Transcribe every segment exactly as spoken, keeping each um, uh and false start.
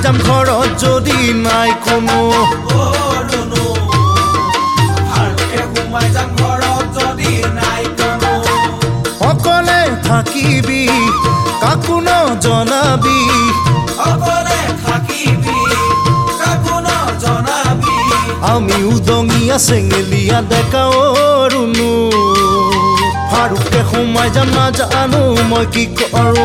যাম ঘৰত যদি নাই কোনো অকলে থাকিবি কাকো নজনাবি আমি উদঙীয়া চেঙেলীয়া ডেকা অৰুণো ফাৰুকে সোমাই যাম নাজানো মই কি কৰো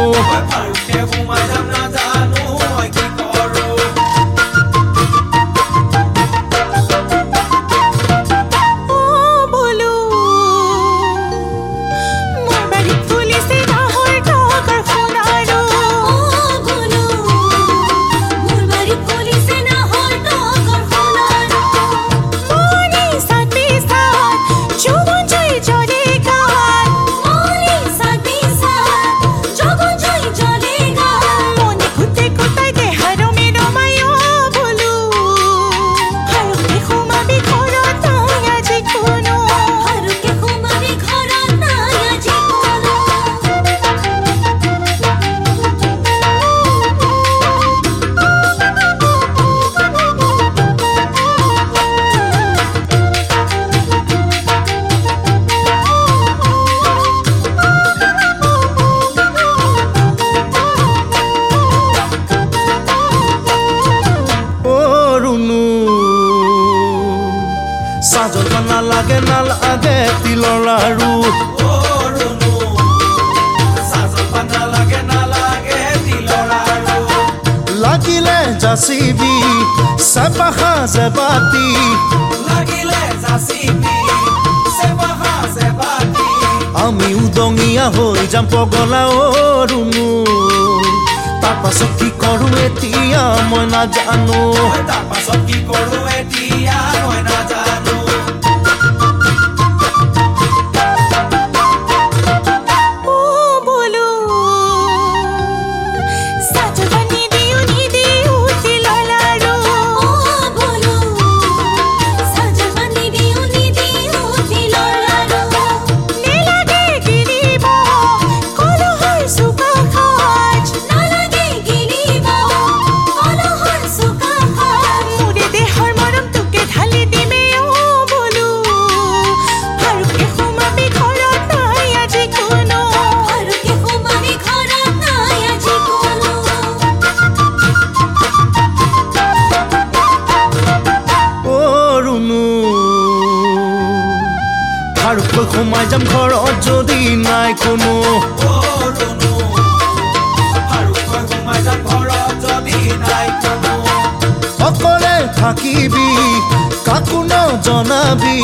সাজল নালাগে নালাগে তিলৰ লাৰু লাগিলে যাচিবি চেপাখা জেবাতি আমি উদঙীয়া হৈ যাম পগলা অৰুণো তাৰ পাছত কি কৰো এতিয়া মই নাজানো তাৰ পাছত কি কৰো এতিয়া মই নাজানো ফাৰুকৈ সোমাই যাম ঘৰত যদি নাই কোনো অকলে থাকিবি কাকো নজনাবি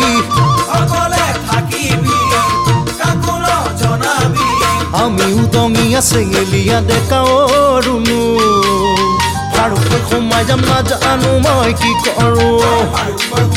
আমি উদঙীয়া চেঙেলীয়া ডেকা অৰুণো ফাৰুকৈ সোমাই যাম নাজানো মই কি কৰো